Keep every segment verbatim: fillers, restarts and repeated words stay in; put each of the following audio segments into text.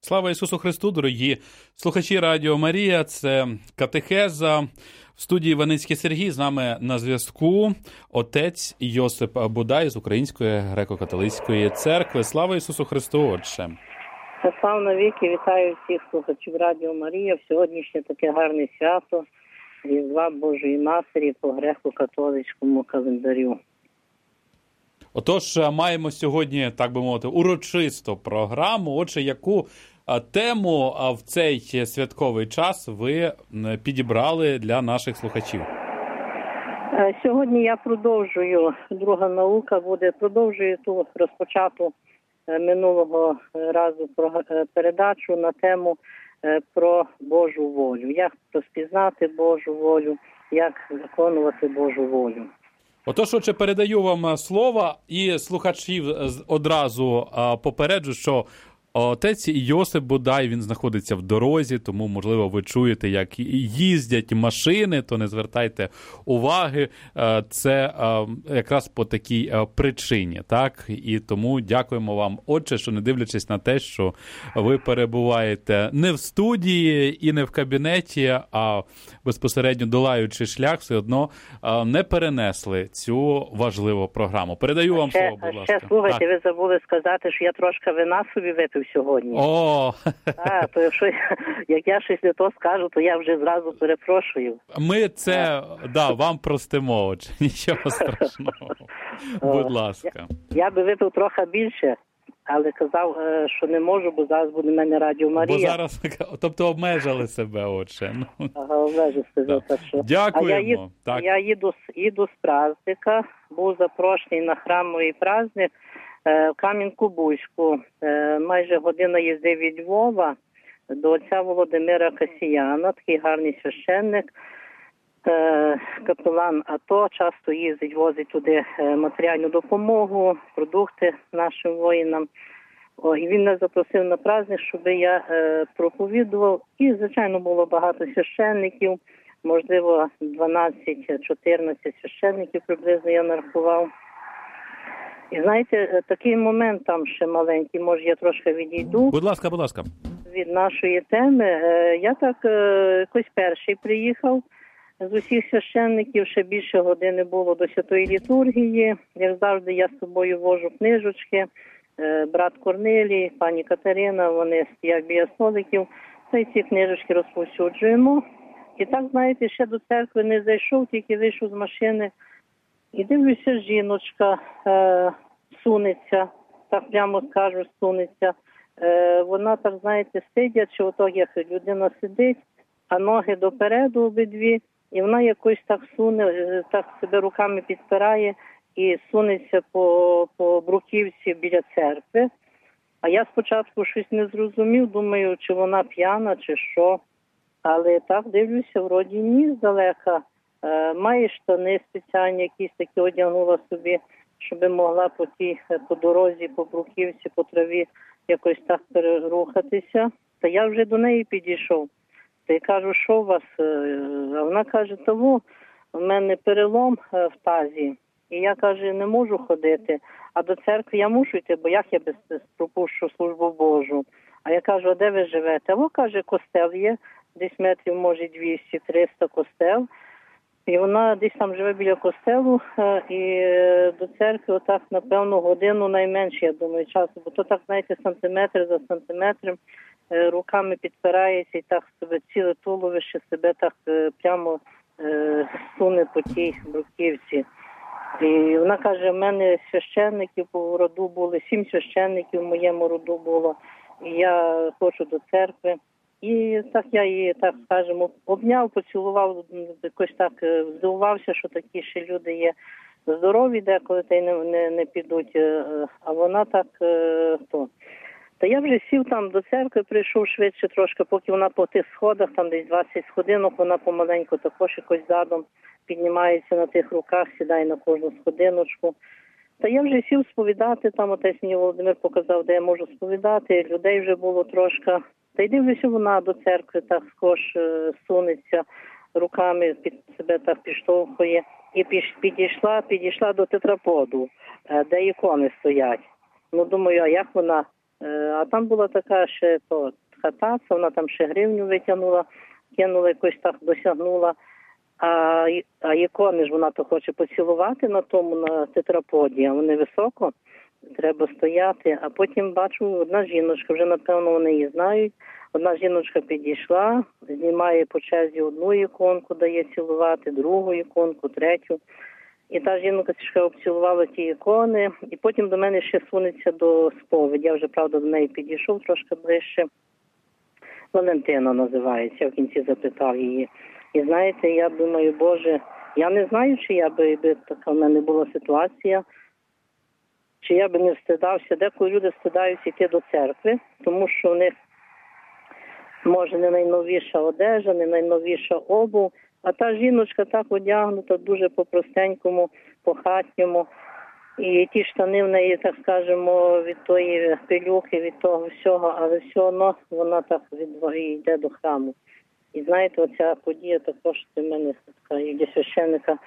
Слава Ісусу Христу, дорогі слухачі Радіо Марія, це катехеза. В студії Іваницький Сергій, з нами на зв'язку отець Йосип Будай з Української греко-католицької церкви. Слава Ісусу Христу, Отче! Слава навіки, вітаю всіх слухачів Радіо Марія. В сьогоднішнє таке гарне свято Різдва Божої Матері по греко-католицькому календарю. Отож, маємо сьогодні, так би мовити, урочисту програму. Отже, яку тему в цей святковий час ви підібрали для наших слухачів? Сьогодні я продовжую, друга наука буде, продовжую ту розпочату минулого разу передачу на тему про Божу волю. Як розпізнати Божу волю, як виконувати Божу волю. Отож, отже, передаю вам слово і слухачів одразу попереджу, що отець Йосип Будай, він знаходиться в дорозі, тому, можливо, ви чуєте, як їздять машини, то не звертайте уваги. Це якраз по такій причині, так? І тому дякуємо вам, Отче, що не дивлячись на те, що ви перебуваєте не в студії і не в кабінеті, а безпосередньо долаючи шлях, все одно не перенесли цю важливу програму. Передаю вам ще, слово, будь ласка. Ще, слухайте, так. Ви забули сказати, що я трошки вина собі випив сьогодні. О! А, то якщо як я щось не то скажу, то я вже зразу перепрошую. Ми це, да, вам простимо, Отже, нічого страшного. Будь ласка. Я, я би випив трохи більше, але казав, що не можу, бо зараз буде в мене Радіо Марія. Бо зараз, тобто обмежили себе, Отже. Ну. Ага, обмежив себе. Да. Так що. Дякуємо. А я, їду, так. я їду, їду з праздника, був запрошений на храмовий праздник в Кам'янку-Бузьку. Майже година їзди від Львова до отця Володимира Касіяна, такий гарний священник, капелан АТО, часто їздить, возить туди матеріальну допомогу, продукти нашим воїнам. О, і він нас запросив на праздник, щоб я проповідував. І, звичайно, було багато священників, можливо, дванадцять-чотирнадцять священників приблизно я нарахував. І знаєте, такий момент там ще маленький, може я трошки відійду. Будь ласка, будь ласка. Від нашої теми. Я так якось перший приїхав з усіх священників, ще більше години було до святої літургії. Як завжди, я з собою вожу книжечки. Брат Корнелій, пані Катерина, вони стоять біля столиків. Та й ці книжечки розповсюджуємо. І так, знаєте, ще до церкви не зайшов, тільки вийшов з машини. І дивлюся, жіночка е, сунеться, так прямо скажу, сунеться. Е, вона, так, знаєте, сидячи, ото як людина сидить, а ноги допереду обидві, і вона якось так суне, так себе руками підпирає і сунеться по, по бруківці біля церкви. А я спочатку щось не зрозумів, думаю, чи вона п'яна, чи що. Але так дивлюся, вроді ні, здалека. Має штани спеціальні, якісь такі одягнула собі, щоб могла по тій, по дорозі, по бруківці, по траві якось так перерухатися. Та я вже до неї підійшов. Та я кажу, що у вас? А вона каже, того, в мене перелом в тазі. І я, каже, не можу ходити. А до церкви я мушу йти, бо як я без пропущу службу Божу? А я кажу, а де ви живете? А, каже, костел є, десь метрів, може, двісті-триста костел. І вона десь там живе біля костелу, і до церкви отак, напевно, годину найменше, я думаю, часу. Бо то так, знаєте, сантиметр за сантиметром руками підпирається і так себе ціле туловище себе так прямо суне по тій бруківці. І вона каже, в мене священників по роду були, сім священників в моєму роду було, і я хочу до церкви. І так я її, так скажемо, обняв, поцілував, якось так здивувався, що такі ще люди є здорові, деколи та й не, не, не підуть, а вона так, то. Та я вже сів там до церкви, прийшов швидше трошки, поки вона по тих сходах, там десь двадцять сходинок, вона помаленьку також якось задом піднімається на тих руках, сідає на кожну сходиночку. Та я вже сів сповідати, там отець мені Володимир показав, де я можу сповідати, людей вже було трошки. Та й дивлюся, вона до церкви так скош сунеться, руками під себе так підштовхує. І підійшла, підійшла до тетраподу, де ікони стоять. Ну, думаю, а як вона А там була така ще то, хатаця, вона там ще гривню витягнула, кинула, якось так досягнула. А, а ікони ж вона то хоче поцілувати на тому, на тетраподі, а вони високо, треба стояти. А потім бачу, одна жіночка, вже напевно вони її знають, одна жіночка підійшла, знімає по черзі одну іконку, дає цілувати, другу іконку, третю. І та жінка обцілувала ті ікони, і потім до мене ще сунеться до сповіді. Я вже, правда, до неї підійшов трошки ближче. Валентина називається, в кінці запитав її. І знаєте, я думаю, Боже, я не знаю, чи я би, би така в мене була ситуація, чи я би не встидався. Деколи люди встидаються йти до церкви, тому що в них може не найновіша одежа, не найновіша обув, а та жіночка так одягнута, дуже по-простенькому, по-хатньому. І ті штани в неї, так скажемо, від тої пилюки, від того всього, але все одно вона так від... йде до храму. І знаєте, оця подія також для мене, для священника,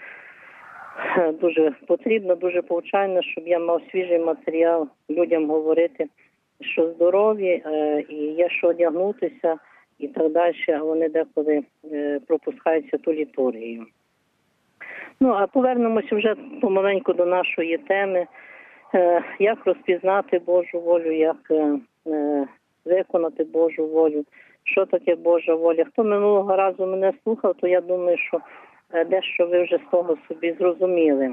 дуже потрібна, дуже повчальна, щоб я мав свіжий матеріал людям говорити, що здорові, і є що одягнутися, і так далі, а вони деколи пропускаються ту літургію. Ну, а повернемося вже помаленьку до нашої теми. Як розпізнати Божу волю, як виконати Божу волю, що таке Божа воля. Хто минулого разу мене слухав, то я думаю, що дещо ви вже з того собі зрозуміли.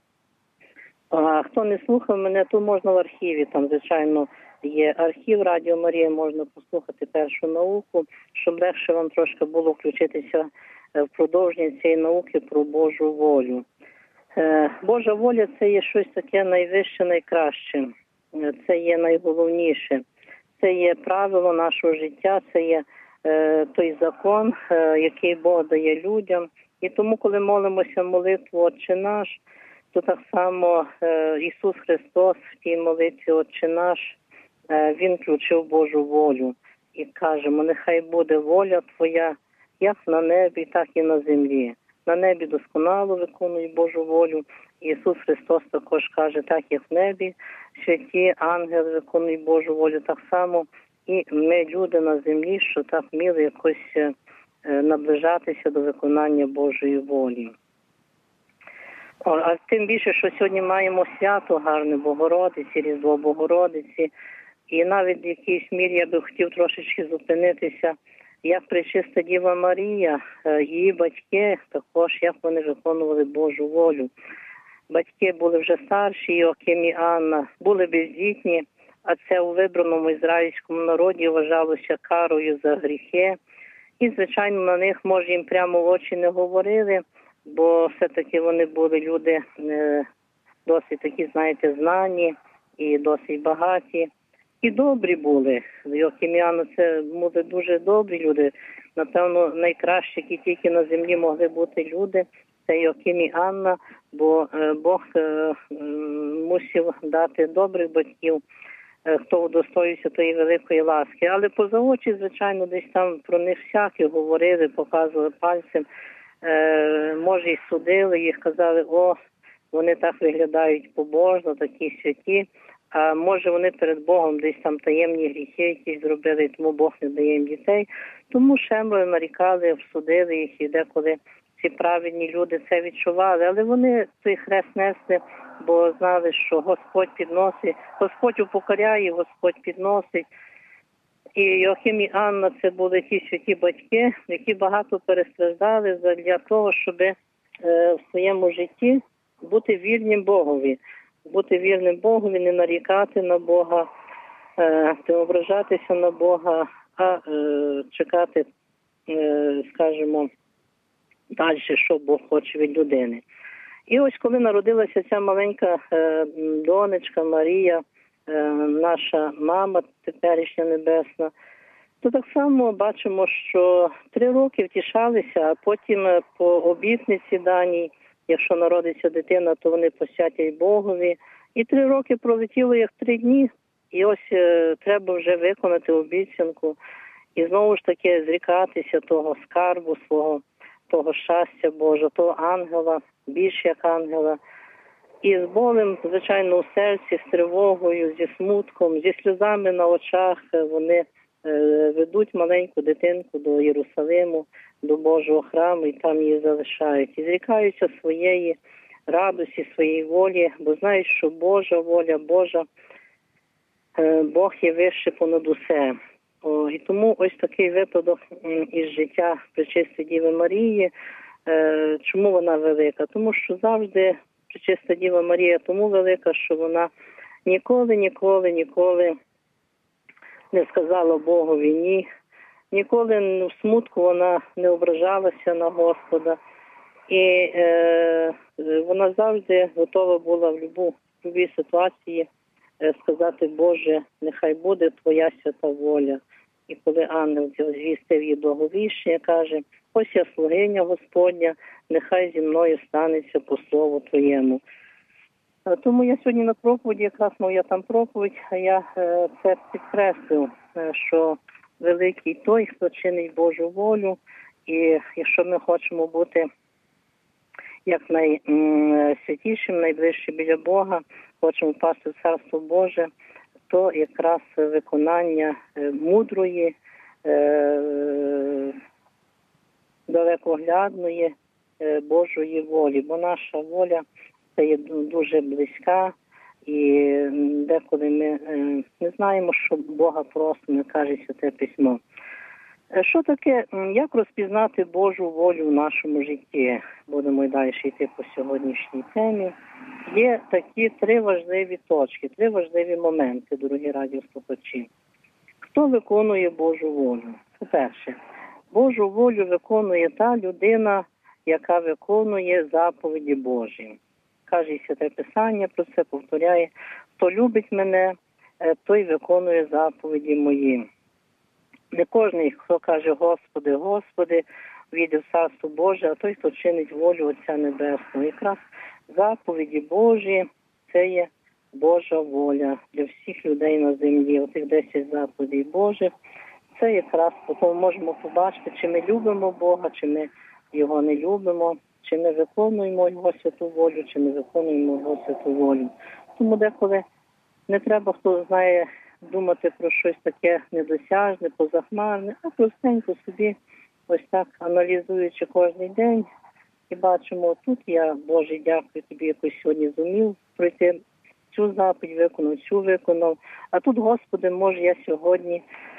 А хто не слухав мене, то можна в архіві, там, звичайно, є архів Радіо Марія, можна послухати першу науку, щоб легше вам трошки було включитися в продовження цієї науки про Божу волю. Божа воля – це є щось таке найвище, найкраще, це є найголовніше. Це є правило нашого життя, це є е, той закон, е, який Бог дає людям. І тому, коли молимося молитву «Отче наш», то так само е, Ісус Христос в тій молитві «Отче наш», е, Він включив Божу волю. І кажемо, нехай буде воля Твоя, як на небі, так і на землі. На небі досконало виконуй Божу волю. Ісус Христос також каже, так як в небі, святі ангели виконують Божу волю, так само і ми, люди на землі, що так вміли якось наближатися до виконання Божої волі. А тим більше, що сьогодні маємо свято гарне Богородиці, Різдво Богородиці, і навіть в якійсь мірі я би хотів трошечки зупинитися, як Пречиста Діва Марія, її батьки, також як вони виконували Божу волю. Батьки були вже старші, Йоаким і Анна, були бездітні, а це у вибраному ізраїльському народі вважалося карою за гріхи. І, звичайно, на них, може, їм прямо в очі не говорили, бо все-таки вони були люди досить такі, знаєте, знані і досить багаті. І добрі були. Йоаким і Анна – це були дуже добрі люди. Напевно, найкращі, які тільки на землі могли бути люди – це Йоаким і Анна, бо Бог мусив дати добрих батьків, хто удостоївся тої великої ласки. Але поза очі, звичайно, десь там про них всякі говорили, показували пальцем, може і судили їх, казали, о, вони так виглядають побожно, такі святі, а може вони перед Богом десь там таємні гріхи якісь зробили, тому Бог не дає їм дітей. Тому шемрою нарікали, всудили їх, і деколи ці праведні люди це відчували. Але вони той хрест несли, бо знали, що Господь підносить, Господь упокоряє, Господь підносить. І Йоаким і Анна – це були ті святі батьки, які багато перестраждали для того, щоб в своєму житті бути вірним Богові. Бути вірним Богові, не нарікати на Бога, не ображатися на Бога, а чекати, скажімо, далі, що Бог хоче від людини. І ось коли народилася ця маленька донечка Марія, наша мама теперішня небесна, то так само бачимо, що три роки втішалися, а потім по обітниці даній, якщо народиться дитина, то вони посвятять Богові. І три роки пролетіло як три дні, і ось е, треба вже виконати обіцянку. І знову ж таки зрікатися того скарбу свого, того щастя Божого, того ангела, більш як ангела. І з болем, звичайно, у серці, з тривогою, зі смутком, зі сльозами на очах вони ведуть маленьку дитинку до Єрусалиму, до Божого храму, і там її залишають. І зрікаються своєї радості, своєї волі, бо знають, що Божа воля, Божа, Бог є вище понад усе. О, і тому ось такий випадок із життя Пречистої Діви Марії. Чому вона велика? Тому що завжди Пречиста Діва Марія тому велика, що вона ніколи, ніколи, ніколи не сказала Богові ні. Ніколи в смутку вона не ображалася на Господа. І е, вона завжди готова була в любу, в любій ситуації е, сказати: Боже, нехай буде Твоя свята воля. І коли ангел звістив її благовіщення, каже: ось я слугиня Господня, нехай зі мною станеться по слову Твоєму. Тому я сьогодні на проповіді, якраз моя там проповідь, а я е, це підкреслив, е, що великий той, хто чинить Божу волю, і якщо ми хочемо бути як найсвятішим, найближчим біля Бога, хочемо впасти в Царство Боже, то якраз виконання е, мудрої, е, далекоглядної е, Божої волі, бо наша воля це є дуже близька, і деколи ми е, не знаємо, що Бога просимо, каже Святе Письмо. Що таке, як розпізнати Божу волю в нашому житті? Будемо й далі йти по сьогоднішній темі. Є такі три важливі точки, три важливі моменти, дорогі радіослухачі. Хто виконує Божу волю? По-перше, Божу волю виконує та людина, яка виконує заповіді Божі. Каже Святе Писання про це, повторяє: хто любить мене, той виконує заповіді мої. Не кожен, хто каже: Господи, Господи, війде в Царство Боже, а той, хто чинить волю Отця Небесного. Якраз заповіді Божі – це є Божа воля для всіх людей на землі. Отих десять заповідей Божих – це якраз потім можемо побачити, чи ми любимо Бога, чи ми Його не любимо, чи ми виконуємо Його святу волю, чи не виконуємо Його святу волю. Тому деколи не треба, хто знає, думати про щось таке недосяжне, позахмарне, а простенько собі, ось так, аналізуючи кожен день, і бачимо: тут я, Боже, дякую Тобі, якось сьогодні зумів пройти цю заповідь, виконав, цю виконав, а тут, Господи, може, я сьогодні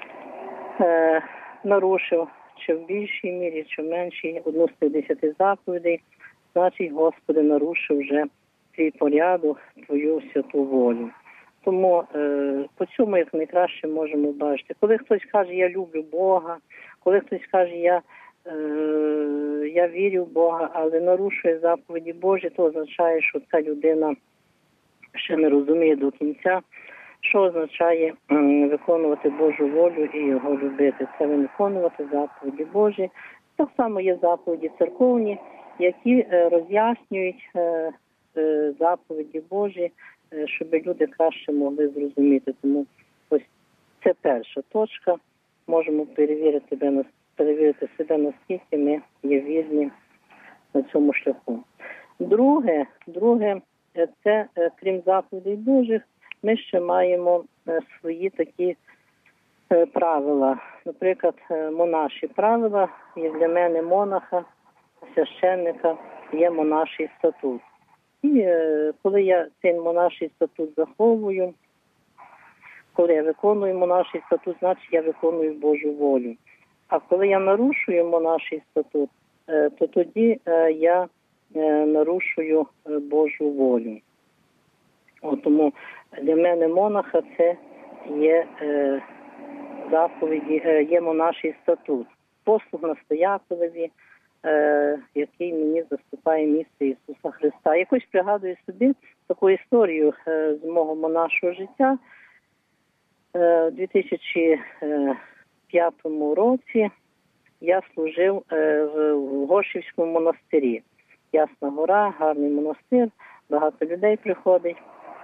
е, нарушив, чи в більшій мірі, чи в меншій, одну з тих десяти заповідей, значить, Господи, нарушив вже твій порядок, Твою святу волю. Тому е, по цьому як найкраще можемо бачити. Коли хтось каже: я люблю Бога, коли хтось каже: я, е, я вірю в Бога, але нарушує заповіді Божі, то означає, що ця людина ще не розуміє до кінця, що означає е, виконувати Божу волю і Його любити. Це виконувати заповіді Божі. Так само є заповіді церковні, які е, роз'яснюють е, е, заповіді Божі, щоб люди краще могли зрозуміти. Тому ось це перша точка. Можемо перевірити себе, перевірити себе, наскільки ми є вірні на цьому шляху. Друге, друге, це, крім заповідей Божих, ми ще маємо свої такі правила. Наприклад, монаші правила, і для мене монаха, священника, є монаший статут. І коли я цей монаший статут заховую, коли я виконую монаший статут, значить я виконую Божу волю. А коли я нарушую монаший статут, то тоді я нарушую Божу волю. От тому для мене монаха це є заповіді, є монаший статут. Послуг настоятелеві, який мені заступає місце Ісуса Христа. Якось пригадую собі таку історію з мого монашого життя. У дві тисячі п'ятому році я служив в Гошівському монастирі. Ясна гора, гарний монастир, багато людей приходить.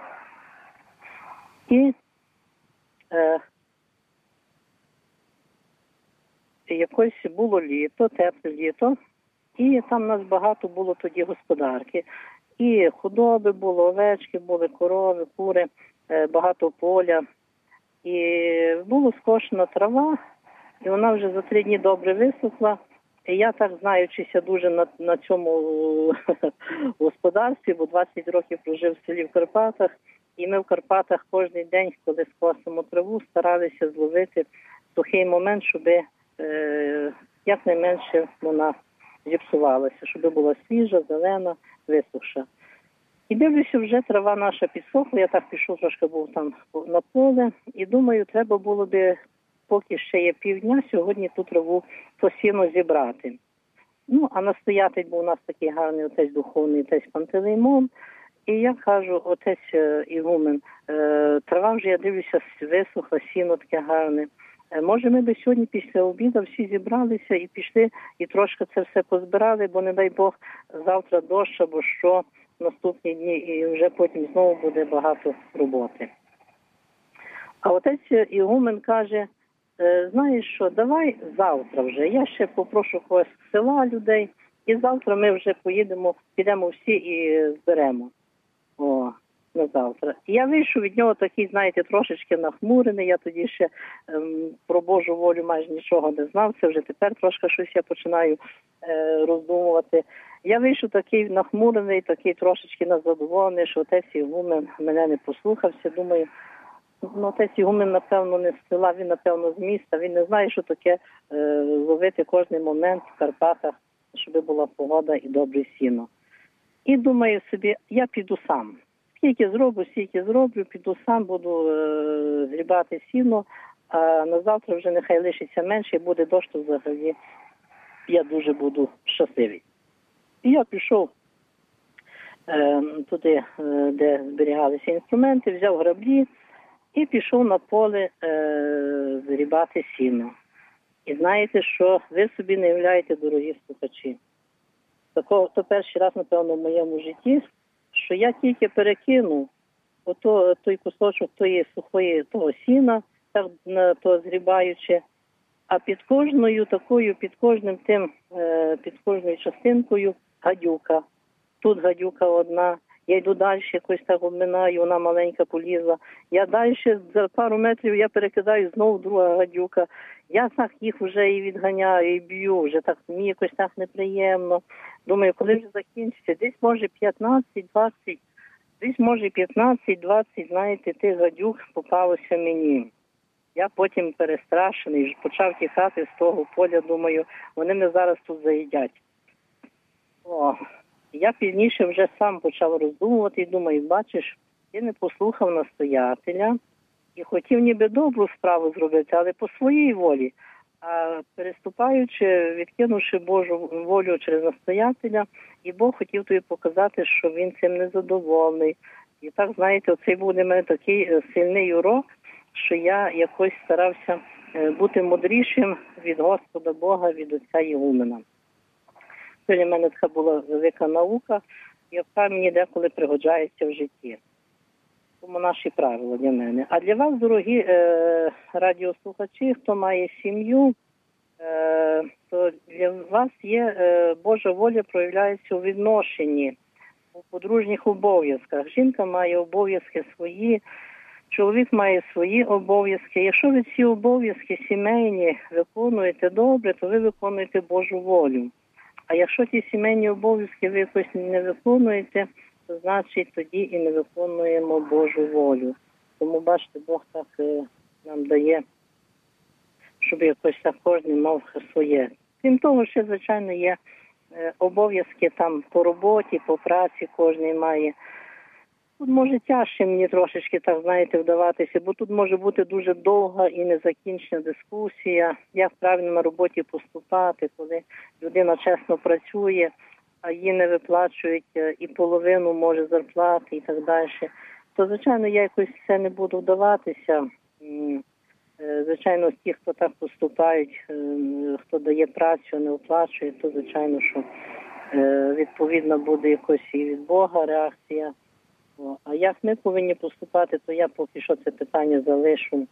І е, якось було літо, тепле літо, і там нас багато було тоді господарки. І худоби було, овечки були, корови, кури, багато поля. І була скошена трава, і вона вже за три дні добре висохла. І я так, знаючися дуже на, на цьому господарстві, бо двадцять років прожив в селі в Карпатах, і ми в Карпатах кожен день, коли скосимо траву, старалися зловити сухий момент, щоб е, якнайменше вона зіпсувалася, щоб була свіжа, зелена, висохша. І дивлюся, вже трава наша підсохла, я так пішов, трошки був там на поле, і думаю, треба було би, поки ще є півдня, сьогодні ту траву посіно зібрати. Ну, а настоятель був у нас такий гарний отець духовний, отець Пантелеймон, і я кажу, отець Ігумен, трава вже, я дивлюся, висохла, сіно таке гарне. Може, ми би сьогодні після обіду всі зібралися і пішли, і трошки це все позбирали, бо, не дай Бог, завтра дощ або що, наступні дні, і вже потім знову буде багато роботи. А отець Ігумен каже, знаєш що, давай завтра вже, я ще попрошу когось з села людей, і завтра ми вже поїдемо, підемо всі і зберемо. О, на завтра. І я вийшов від нього такий, знаєте, трошечки нахмурений, я тоді ще ем, про Божу волю майже нічого не знав, це вже тепер трошки щось я починаю е, роздумувати. Я вийшов такий нахмурений, такий трошечки незадоволений, що отець Ігумен мене не послухався. Думаю, ну, отець Ігумен, напевно, не з села, він, напевно, з міста. Він не знає, що таке е, ловити кожен момент в Карпатах, щоб була погода і добре сіно. І думаю собі, я піду сам. Скільки зроблю, скільки зроблю, піду сам, буду е, зрібати сіно, а на завтра вже нехай лишиться менше і буде дощ, то взагалі я дуже буду щасливий. І я пішов е, туди, е, де зберігалися інструменти, взяв граблі і пішов на поле е, зрібати сіно. І знаєте, що ви собі не уявляєте, дорогі слухачі. Такого, то перший раз, напевно, в моєму житті, що я тільки перекинув ото, той кусочок тої сухої того сіна, так то зрібаючи, а під кожною такою, під кожним тим, е, під кожною частинкою гадюка. Тут гадюка одна, я йду далі, якось так обминаю, вона маленька полізла. Я далі, за пару метрів я перекидаю, знову друга гадюка. Я так їх вже і відганяю, і б'ю, вже так, мені якось так неприємно. Думаю, коли вже закінчиться, десь може п'ятнадцять-двадцять, десь може п'ятнадцять-двадцять, знаєте, тих гадюк попалося мені. Я потім перестрашений, почав тікати з того поля, думаю, вони мене зараз тут заїдять. О, я пізніше вже сам почав роздумувати і думаю, бачиш, я не послухав настоятеля і хотів ніби добру справу зробити, але по своїй волі. А переступаючи, відкинувши Божу волю через настоятеля, і Бог хотів тобі показати, що він цим не задоволений. І так, знаєте, оцей був для мене такий сильний урок, що я якось старався бути мудрішим від Господа Бога, від отця Ігумена. Це для мене така була велика наука, яка мені деколи пригоджається в житті. Тому наші правила для мене. А для вас, дорогі е, радіослухачі, хто має сім'ю, е, то для вас є е, Божа воля проявляється у відношенні, у подружніх обов'язках. Жінка має обов'язки свої, чоловік має свої обов'язки. Якщо ви ці обов'язки сімейні виконуєте добре, то ви виконуєте Божу волю. А якщо ті сімейні обов'язки ви якось не виконуєте, то значить тоді і не виконуємо Божу волю. Тому, бачите, Бог так е, нам дає, щоб якось так кожен мав своє. Крім того, ще, звичайно, є е, обов'язки там по роботі, по праці кожен має. Тут може тяжче мені трошечки, так, знаєте, вдаватися, бо тут може бути дуже довга і незакінчена дискусія, як правильно на роботі поступати, коли людина чесно працює, а їй не виплачують і половину, може, зарплати і так далі. То, звичайно, я якось це не буду вдаватися. Звичайно, ті, хто так поступають, хто дає працю, не оплачує, то, звичайно, що відповідно буде якось і від Бога реакція. А як ми повинні поступати, то я поки що це питання залишу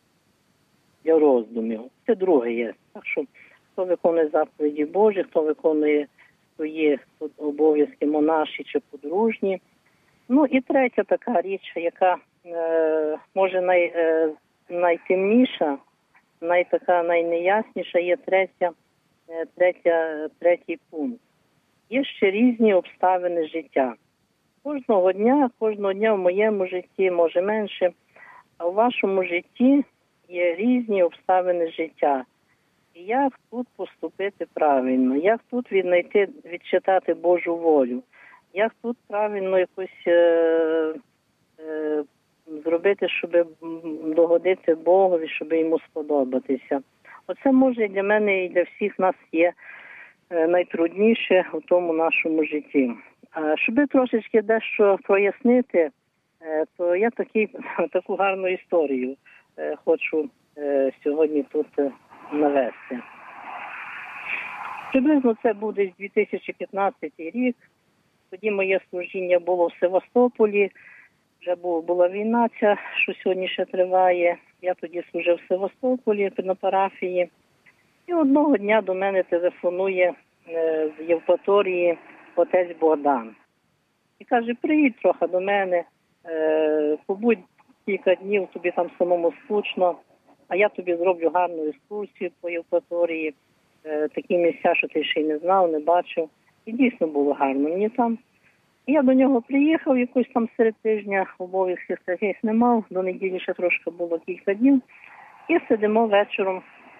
для роздумів. Це друге є. Так що, хто виконує заповіді Божі, хто виконує свої тут обов'язки монаші чи подружні. Ну і третя така річ, яка е, може най, е, найтемніша, найтака найнеясніша, є третя, е, третя, третій пункт. Є ще різні обставини життя. Кожного дня, кожного дня в моєму житті, може менше, а в вашому житті є різні обставини життя. І як тут поступити правильно, як тут віднайти, відчитати Божу волю, як тут правильно якось е, е, зробити, щоб догодити Богові, щоб йому сподобатися. Оце може для мене і для всіх нас є е, найтрудніше у тому нашому житті. А щоб трошечки дещо прояснити, е, то я такий, таку гарну історію е, хочу е, сьогодні тут е, навести. Приблизно це буде дві тисячі п'ятнадцятий рік. Тоді моє служіння було в Севастополі. Вже була війна ця, що сьогодні ще триває. Я тоді служив в Севастополі на парафії. І одного дня до мене телефонує е, з Євпаторії отець Богдан. І каже, приїдь трохи до мене, е, побудь кілька днів, тобі там самому скучно, а я тобі зроблю гарну екскурсію по Євпаторії, е, такі місця, що ти ще й не знав, не бачив. І дійсно було гарно мені там. І я до нього приїхав, якось там серед тижня, обов'язків таких не мав, до неділі ще трошки було кілька днів. І сидимо вечором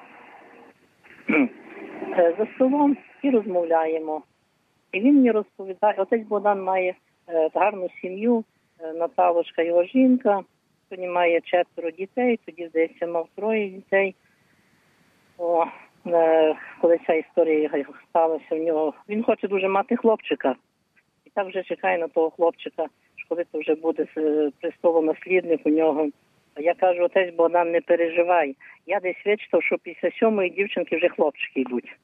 за столом і розмовляємо. І він мені розповідає, отець Богдан має е, гарну сім'ю, е, Наталочка його жінка, тоді має четверо дітей, тоді, здається, мав троє дітей. О, е, коли ця історія сталася в нього, він хоче дуже мати хлопчика. І так вже чекає на того хлопчика, що коли це вже буде престолонаслідник у нього. А я кажу, отець Богдан, не переживай. Я десь вичитав, що після сьомої дівчинки вже хлопчики йдуть.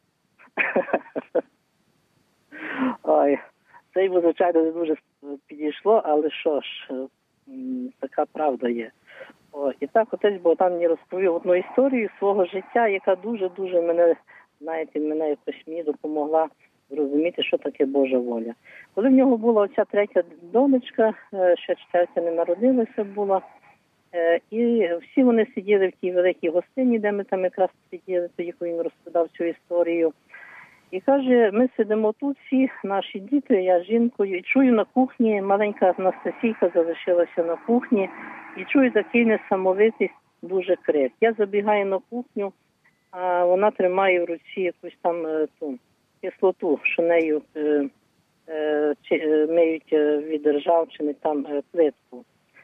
Ой, це йому, звичайно, не дуже підійшло, але що ж, така правда є. О, і так отець Богдан мені розповів одну історію свого життя, яка дуже-дуже мене, знаєте, мене якось мені допомогла зрозуміти, що таке Божа воля. Коли в нього була оця третя донечка, ще четвертя не народилася була, і всі вони сиділи в тій великій гостині, де ми там якраз сиділи, тоді, коли він розповідав цю історію. І каже, ми сидимо тут всі, наші діти, я з жінкою, і чую на кухні, маленька Анастасійка залишилася на кухні, і чую такий несамовитий дуже крик. Я забігаю на кухню, а вона тримає в руці якусь там ту кислоту, що нею е, е, чи, миють від ржавчини там е, плитку,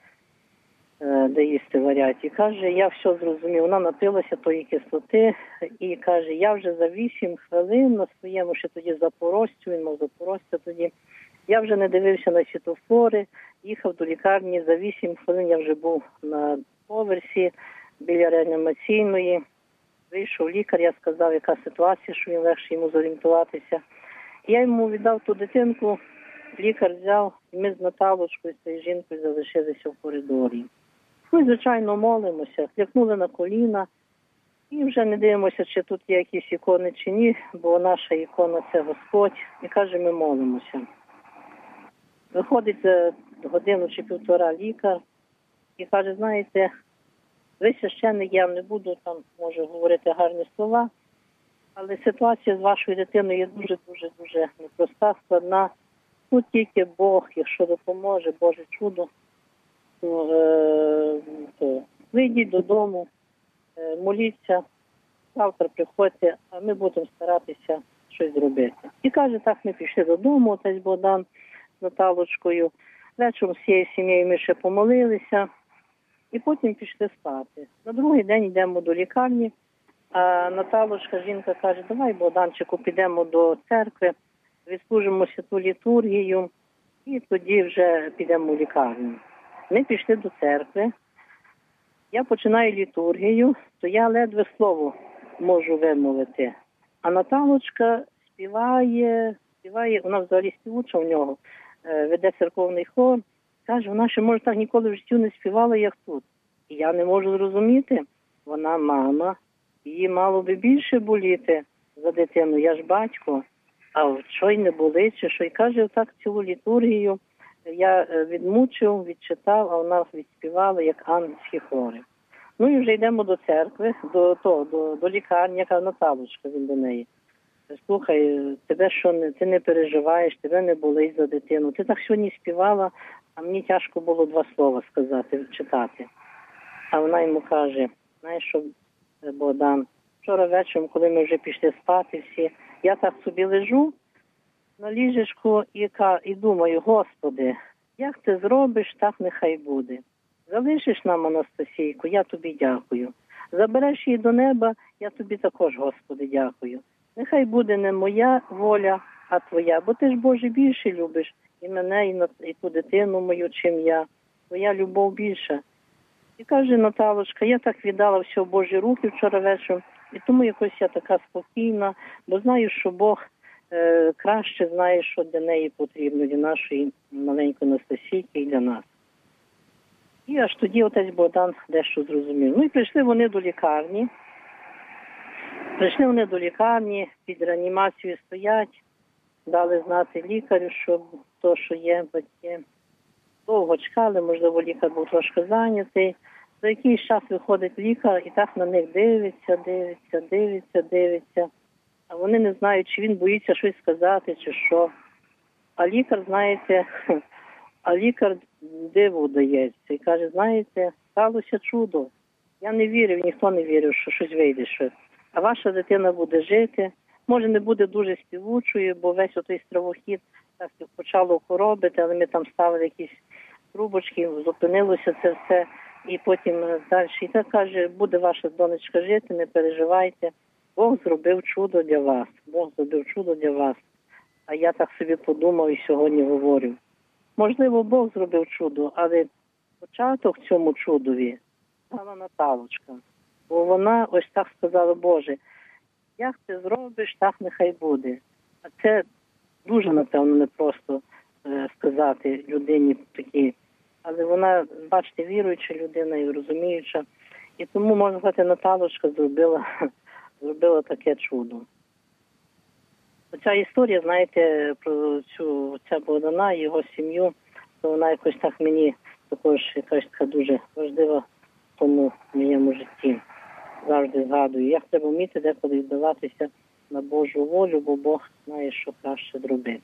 е, де їсти варять. І каже, я все зрозумів, вона напилася тої кислоти, і каже, я вже за вісім хвилин на своєму, ще тоді Запорожцю, він мав Запорожця тоді, я вже не дивився на світлофори, їхав до лікарні, за вісім хвилин я вже був на поверсі біля реанімаційної. Вийшов лікар, я сказав, яка ситуація, що він легше йому зорієнтуватися. Я йому віддав ту дитинку, лікар взяв, і ми з Наталочкою, з цією жінкою залишилися в коридорі. Ми, звичайно, молимося, клякнули на коліна, і вже не дивимося, чи тут є якісь ікони чи ні, бо наша ікона – це Господь, і каже, ми молимося. Виходить за годину чи півтора лікар, і каже, знаєте, ви священник, я не буду там, може, говорити гарні слова, але ситуація з вашою дитиною є дуже-дуже-дуже непроста, складна. Ну, тільки Бог, якщо допоможе, Боже чудо, то, е, то вийдіть додому, е, моліться, завтра приходьте, а ми будемо старатися щось зробити. І каже, так ми пішли додому, отець Богдан з Наталочкою. Вечором з цією сім'єю ми ще помолилися. І потім пішли спати. На другий день йдемо до лікарні, а Наталочка, жінка, каже, давай, Богданчику, підемо до церкви, відслужимо святу літургію, і тоді вже підемо в лікарню. Ми пішли до церкви, я починаю літургію, то я ледве слово можу вимовити. А Наталочка співає, співає, вона взагалі співуча в нього, веде церковний хор, каже, вона ще, може, так ніколи в житті не співала, як тут. І я не можу зрозуміти. Вона мама, їй мало би більше боліти за дитину, я ж батько. а що й не болить, чи що. І каже, так цілу літургію я відмучив, відчитав, а вона відспівала, як ангельські хори. Ну і вже йдемо до церкви, до, до, до, до лікарні, яка Наталочка, він до неї. Слухай, тебе що, не, ти не переживаєш, тебе не болить за дитину. Ти так сьогодні співала, а мені тяжко було два слова сказати, читати. А вона йому каже, знаєш що, Богдан, вчора вечором, коли ми вже пішли спати всі, я так собі лежу на ліжечку і, і думаю, Господи, як ти зробиш, так нехай буде. Залишиш нам Анастасійку, я тобі дякую. Забереш її до неба, я тобі також, Господи, дякую. Нехай буде не моя воля, а твоя, бо ти ж, Боже, більше любиш і мене, і, на, і ту дитину мою, чим я. Твоя любов більша. І каже Наталочка, я так віддала все в Божі руки вчора вечором, і тому якось я така спокійна, бо знаю, що Бог е, краще знає, що для неї потрібно, для нашої маленької Анастасійки і для нас. І аж тоді отець Богдан дещо зрозумів. Ну і прийшли вони до лікарні. Прийшли вони до лікарні, під реанімацією стоять, дали знати лікарю, що то, що є, батьки. Довго чекали, можливо, лікар був трошки зайнятий. За якийсь час виходить лікар і так на них дивиться, дивиться, дивиться, дивиться. А вони не знають, чи він боїться щось сказати, чи що. А лікар, знаєте, а лікар диву дається і каже, знаєте, сталося чудо. Я не вірив, ніхто не вірив, що щось вийде. Що. А ваша дитина буде жити. Може, не буде дуже співучою, бо весь отой стравохід так почало коробити, але ми там ставили якісь трубочки, зупинилося це все, і потім далі. І так каже, буде ваша донечка жити, не переживайте. Бог зробив чудо для вас. Бог зробив чудо для вас. А я так собі подумав і сьогодні говорю. Можливо, Бог зробив чудо, але початок цьому чудові стала Наталочка. Бо вона ось так сказала, Боже, як ти зробиш, так нехай буде. А це дуже, напевно, непросто е, сказати людині такі. Але вона, бачите, віруюча людина і розуміюча. І тому, можна сказати, Наталочка зробила, зробила таке чудо. Оця історія, знаєте, про цю ця Богдана і його сім'ю, то вона якось так мені також якась така дуже важлива в тому моєму житті. Завжди згадую, як треба вміти деколи віддаватися на Божу волю, бо Бог знає, що краще зробити.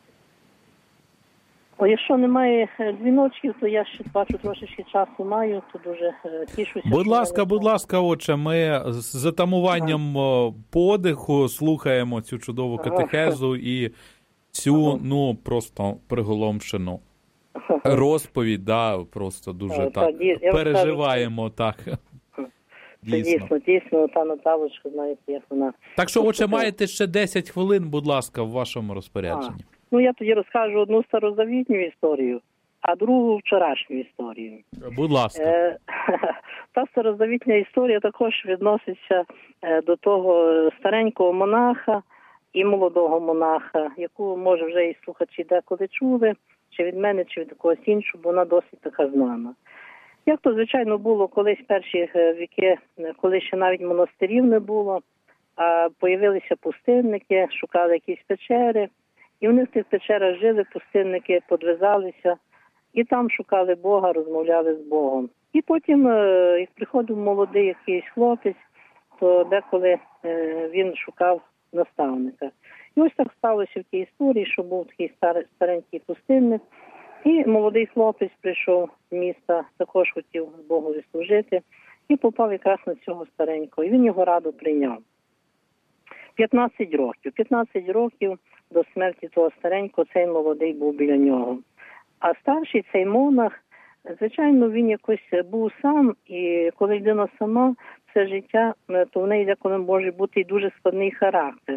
О, якщо немає дзвіночків, то я ще бачу трошечки часу маю, то дуже тішуся. Будь ласка, будь ласка, отче, ми з затамуванням ага. подиху слухаємо цю чудову катехезу ага. і цю, ага. ну, просто приголомшену ага. розповідь, да, просто дуже ага, так, та, переживаємо, так. Дійсно. дійсно, дійсно, та Наталочка, знаєте, як вона... Так що, отже, маєте ще десять хвилин, будь ласка, в вашому розпорядженні. А, ну, я тоді розкажу одну старозавітню історію, а другу вчорашню історію. Будь ласка. Е, та старозавітня історія також відноситься до того старенького монаха і молодого монаха, яку, може, вже і слухачі деколи чули, чи від мене, чи від когось іншого, бо вона досить така знана. Як то, звичайно, було колись перші віки, коли ще навіть монастирів не було, а появилися пустинники, шукали якісь печери, і вони в тих печерах жили, пустинники подвизалися, і там шукали Бога, розмовляли з Богом. І потім, як приходив молодий якийсь хлопець, то деколи він шукав наставника. І ось так сталося в тій історії, що був такий старенький пустинник, і молодий хлопець прийшов з міста, також хотів Богові служити, і попав якраз на цього старенького. І він його радо прийняв. п'ятнадцять років. п'ятнадцять років до смерті того старенького цей молодий був біля нього. А старший цей монах, звичайно, він якось був сам, і коли людина сама, все життя, то в неї деколи може бути і дуже складний характер.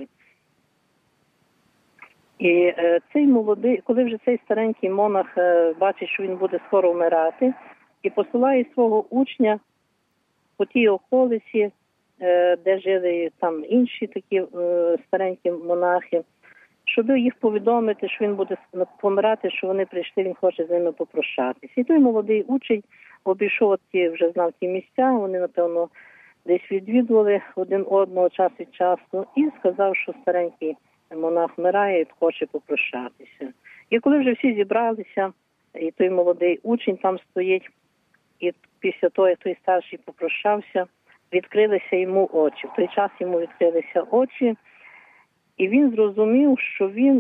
І е, цей молодий, коли вже цей старенький монах е, бачить, що він буде скоро вмирати, і посилає свого учня по тій околиці, е, де жили там інші такі е, старенькі монахи, щоб їх повідомити, що він буде помирати, що вони прийшли, він хоче з ними попрощатися. І той молодий учень обійшов ті, вже знав ті місця, вони, напевно, десь відвідували один одного час від часу, і сказав, що старенький монах вмирає і хоче попрощатися. І коли вже всі зібралися, і той молодий учень там стоїть, і після того, як той старший попрощався, відкрилися йому очі. В той час йому відкрилися очі, і він зрозумів, що він,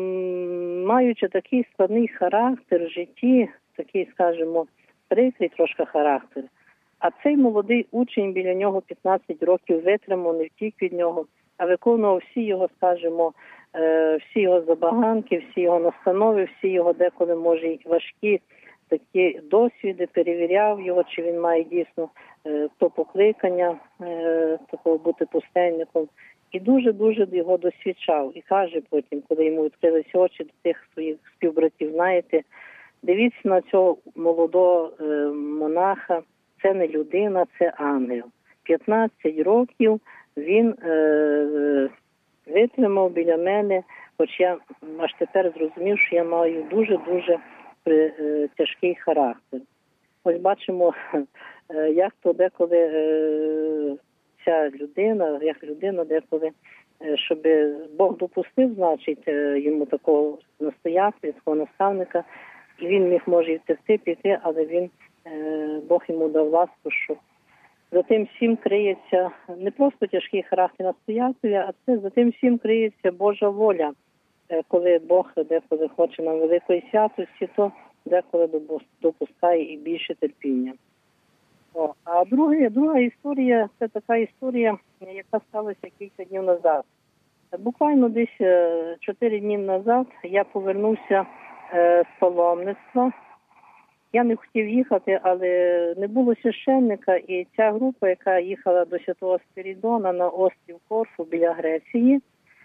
маючи такий складний характер в житті, такий, скажімо, прикрий трошки характер, а цей молодий учень біля нього п'ятнадцять років витримав, не втік від нього, а виконував всі його, скажімо, всі його забаганки, всі його настанови, всі його деколи, може, і важкі такі досвіди, перевіряв його, чи він має дійсно то покликання, такого бути пустельником. І дуже-дуже його досвідчав. І каже потім, коли йому відкрилися очі до тих своїх співбратів, знаєте, дивіться на цього молодого монаха, це не людина, це ангел. п'ятнадцять років він е, витримав біля мене, хоч я аж тепер зрозумів, що я маю дуже-дуже е, тяжкий характер. Ось бачимо, е, як то деколи е, ця людина, як людина деколи, е, щоб Бог допустив, значить, е, йому такого настоятеля, такого наставника, і він міг, може, і втекти, піти, але він, е, Бог йому дав ласку, що за тим всім криється не просто тяжкий характер настоятеля, а це за тим всім криється Божа воля. Коли Бог деколи хоче нам великої святості, то деколи допускає і більше терпіння. О, а друга, друга історія, це така історія, яка сталася кілька днів назад. Буквально десь чотири дні назад я повернувся з паломництва. Я не хотів їхати, але не було священника, і ця група, яка їхала до Святого Спірідона на острів Корфу біля Греції,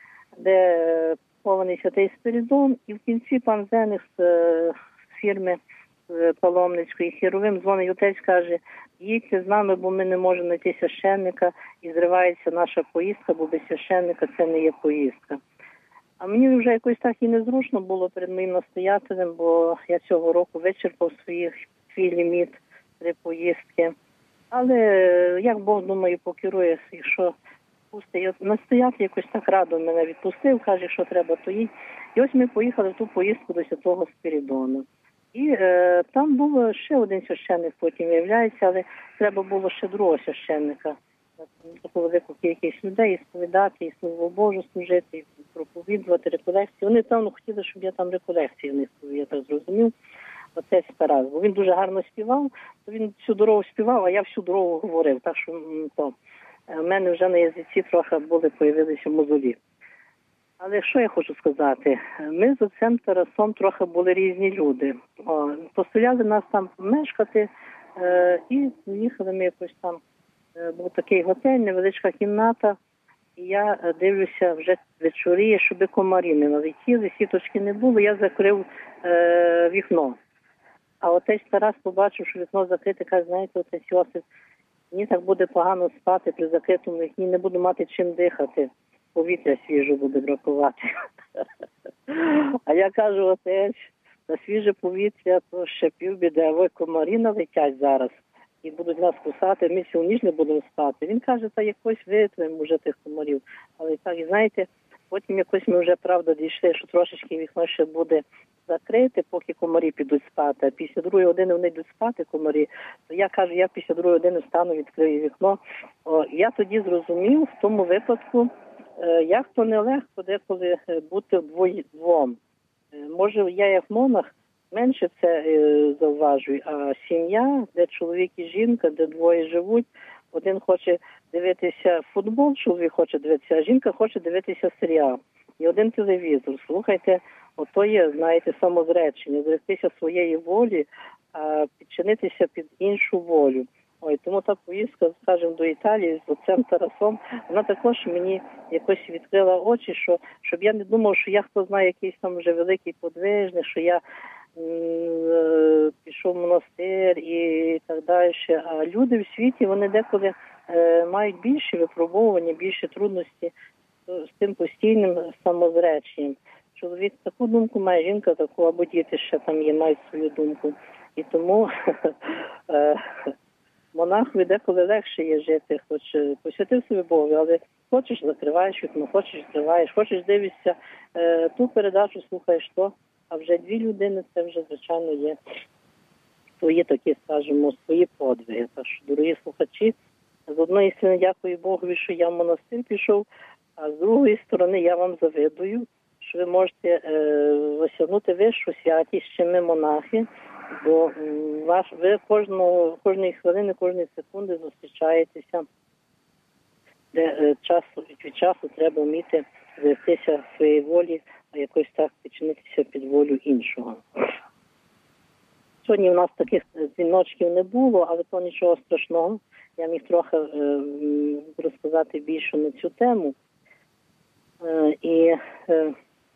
де похований Святий Спірідон, і в кінці пан Зених з фірми паломницької Херовим дзвонить отець, каже, їдьте з нами, бо ми не можемо знайти священника, і зривається наша поїздка, бо без священника це не є поїздка. А мені вже якось так і незручно було перед моїм настоятелем, бо я цього року вичерпав своїх, свій ліміт три поїздки. Але як Бог, думаю, покерує, якщо пустить. Настоятель якось так радо мене відпустив, каже, що треба, то їдь. І ось ми поїхали в ту поїздку до Святого Спірідона. І е, там був ще один священник, потім виявляється, але треба було ще другого священника. Таку велику кількість людей, і сповідати, і Слово Боже служити, і проповідувати, реколекції. Вони, певно, хотіли, щоб я там реколекції в них, я так зрозумів, отець Тарас. Бо він дуже гарно співав, то він всю дорогу співав, а я всю дорогу говорив. Так що то, в мене вже на язиці трохи були, появилися мозолі. Але що я хочу сказати? Ми з отцем Тарасом трохи були різні люди. О, постояли нас там мешкати, е, і їхали ми якось там. Був такий готель, невеличка кімната, і я дивлюся, вже вечоріє, щоб комарі не налетіли, сіточки не було, я закрив е, вікно. А отець Тарас побачив, що вікно закрите, каже, знаєте, отець Йосип, мені так буде погано спати при закритому вікні, не буду мати чим дихати, повітря свіже буде бракувати. А я кажу, отець, на свіже повітря, то ще півбіди, а ви комарі налетять зараз. І будуть нас кусати, ми цілу ніч не будемо спати. Він каже, та якось витримаємо вже тих комарів. Але так, і знаєте, потім якось ми вже, правда, дійшли, що трошечки вікно ще буде закрите, поки комарі підуть спати. А після другої години вони йдуть спати, комарі. То я кажу, я після другої години встану, відкрию вікно. О, я тоді зрозумів в тому випадку, е, як то нелегко деколи бути вдвоє двом. Е, може, я як монах, менше це е, зауважую, а сім'я, де чоловік і жінка, де двоє живуть, один хоче дивитися футбол, чоловік хоче дивитися, а жінка хоче дивитися серіал. І один телевізор. Слухайте, ото є, знаєте, самозречення, зректися своєї волі, а підчинитися під іншу волю. Ой, тому та поїздка, скажімо, до Італії з отцем Тарасом, вона також мені якось відкрила очі, що, щоб я не думав, що я, хто знає, якийсь там вже великий подвижник, що я пішов в монастир і так далі. А люди в світі, вони деколи е, мають більше випробування, більше трудності з тим постійним самозреченням. Чоловік таку думку має, жінка таку, або діти ще там є, мають свою думку. І тому е, монахові деколи легше є жити, хоч посвятив собі Богу, але хочеш закриваєш вікно, хочеш відкриваєш, хочеш дивишся е, ту передачу, слухаєш то, а вже дві людини, це вже, звичайно, є свої такі, скажімо, свої подвиги. Так що, дорогі слухачі, з одної сторони, дякую Богові, що я в монастир пішов, а з другої сторони, я вам завидую, що ви можете е, осягнути вищу святість, ще ми монахи, бо м, ваш, ви кожного, кожної хвилини, кожної секунди зустрічаєтеся, де е, часу, від часу треба вміти звестися своєї волі, а якось так підчинитися під волю іншого. Сьогодні в нас таких дзвіночків не було, але то нічого страшного. Я міг трохи е, розказати більше на цю тему. Е, і е,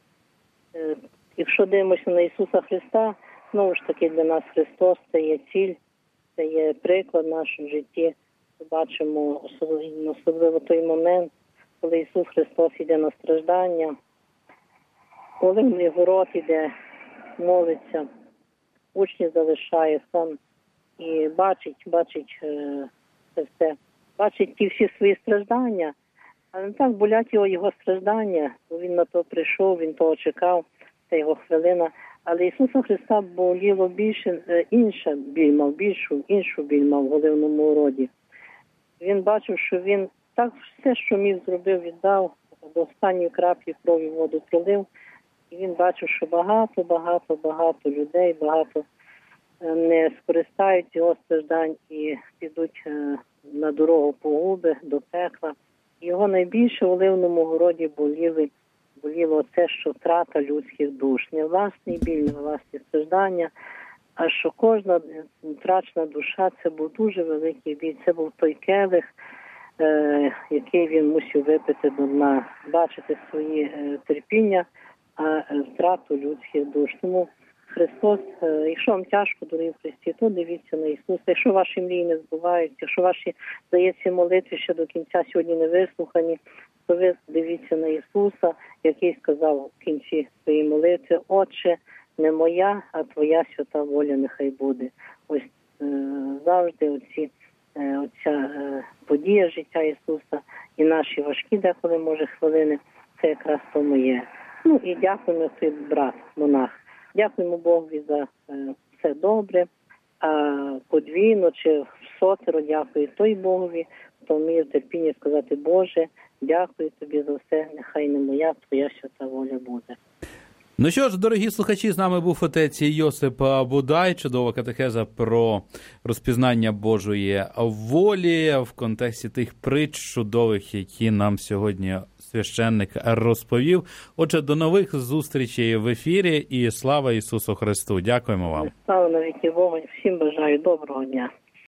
е, якщо дивимося на Ісуса Христа, знову ж таки для нас Христос – це є ціль, це є приклад в нашому житті. Ми бачимо особливо, особливо той момент, коли Ісус Христос йде на страждання, коли в його рот іде, молиться, учні залишає сам і бачить, бачить е, це все, бачить ті всі свої страждання, але не так болять його, його страждання, бо він на то прийшов, він того чекав, це його хвилина. Але Ісуса Христа боліло більше, е, інша біль мав, більшу, іншу біль мав в голивному роді. Він бачив, що він так все, що міг, зробив, віддав, до останньої краплі крові воду пролив. І він бачив, що багато, багато, багато людей, багато не скористають його страждань і підуть на дорогу погуби, до пекла. Його найбільше в оливному городі боліли, боліло це, що втрата людських душ. Не власний біль, не власні страждання, а що кожна втрачена душа – це був дуже великий біль. Це був той келих, е, який він мусив випити до дна, бачити свої е, терпіння, а втрату людських душ. Тому Христос, якщо вам тяжко, дорогі в Христі, то дивіться на Ісуса. Якщо ваші мрії не збуваються, якщо ваші, здається, молитви ще до кінця сьогодні не вислухані, то ви дивіться на Ісуса, який сказав в кінці своєї молитви: «Отче, не моя, а Твоя свята воля нехай буде». Ось е, завжди оці, е, оця е, подія життя Ісуса і наші важкі деколи, може, хвилини, це якраз тому є. Ну і дякуємо, той брат, монах. Дякуємо Богові за е, все добре, а подвійно чи в сотеро дякую той Богові, хто вміє в терпінні сказати: «Боже, дякую Тобі за все, нехай не моя, Твоя свята воля буде». Ну що ж, дорогі слухачі, з нами був отець Йосип Будай, чудова катехеза про розпізнання Божої волі в контексті тих притч чудових, які нам сьогодні священник розповів. Отже, до нових зустрічей в ефірі і слава Ісусу Христу. Дякуємо вам. Слава навіки Богу. Всім бажаю доброго дня.